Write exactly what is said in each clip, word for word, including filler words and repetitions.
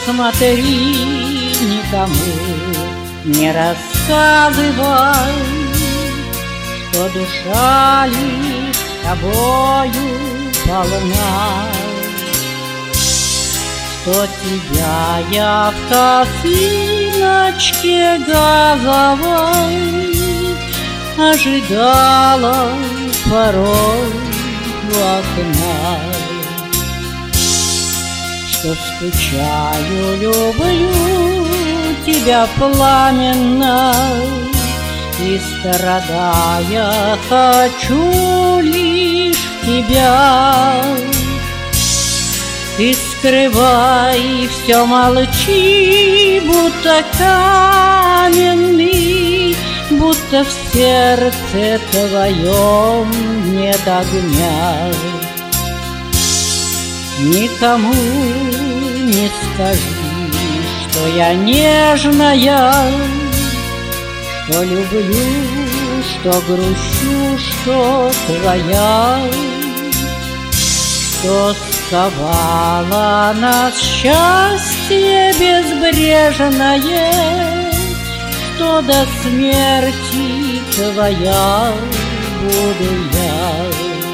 смотри, никому не рассказывай, что душа лишь тобою полна, что тебя я в косыночке газовой ожидала порой у окна, что скучаю, люблю тебя пламенно и, страдая, хочу лишь тебя. Ты скрывай, все молчи, будто каменный, будто в сердце твоем нет огня. Никому не скажи, что я нежная, что люблю, что грущу, что твоя, что сковало нас счастье безбрежное, что до смерти твоя буду я.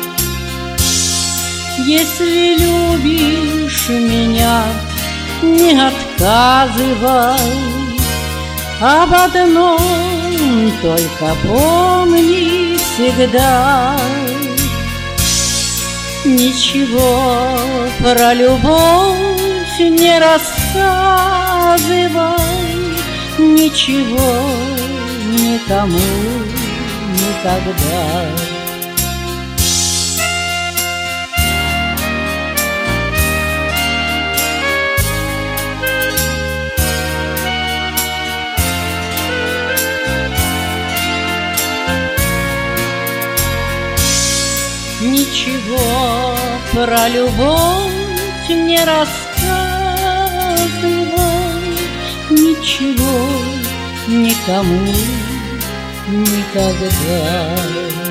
Если любишь меня, не отказывай, об одном только помни всегда. Ничего про любовь не рассказывай, ничего никому никогда. Ничего про любовь не рассказывай, ничего никому никогда.